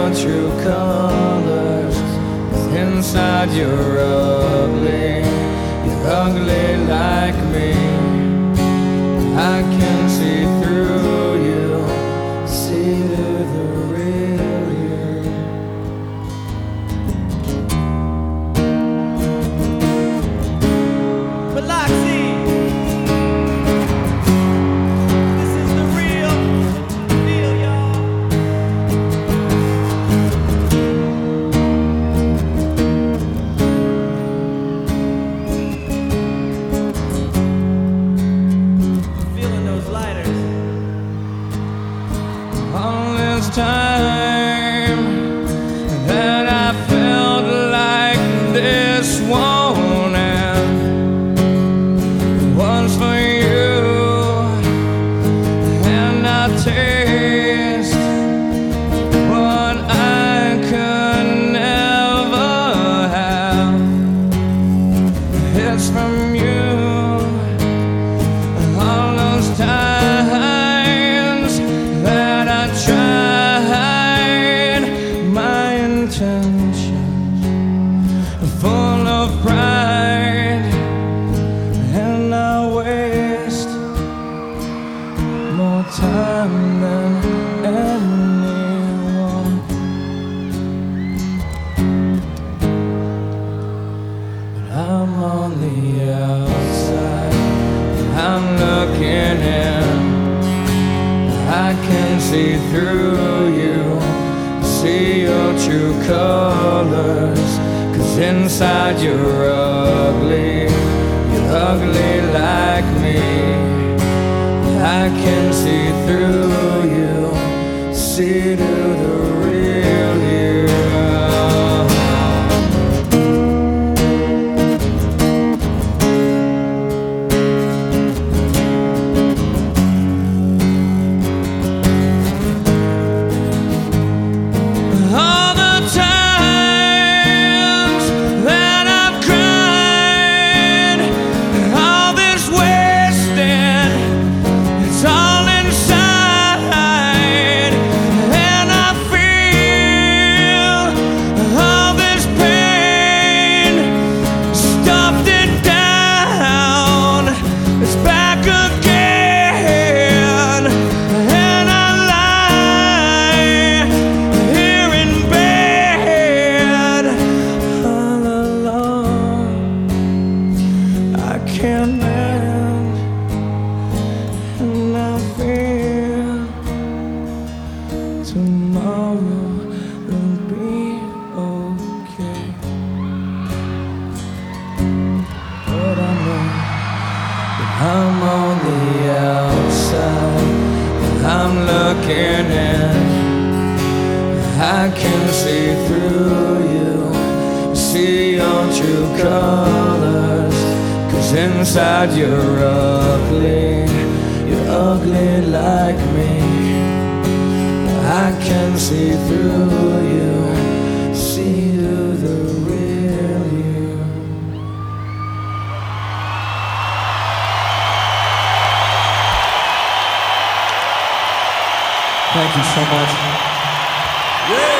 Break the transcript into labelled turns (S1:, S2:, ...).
S1: your true colors. 'Cause inside you're ugly like me. I can see through you, see through the real you.
S2: Biloxi, this is the real deal, y'all. Feeling those lighters.
S1: All this time that I felt like this won't end was for you, and I taste what I could never have. It's from you. All those times that I tried my intentions, full of pride, and I waste more time than anyone. But I'm on the outside, I'm looking in. I can see through you, see your true colors. 'Cause inside you're ugly like me. I can see through you, see through the real you. All the times that I've cried, all this wasted, it's all inside, and I feel all this pain, stuffed it down, it's back again, and I lie here in bed all alone. I can't mend, and I feel tomorrow will be okay. But I know that I'm on the outside, and I'm looking in. I can see through you, see your true colors. 'Cause inside you're ugly like me. I can see through you, see through the real you. Thank you so much.
S2: Yeah.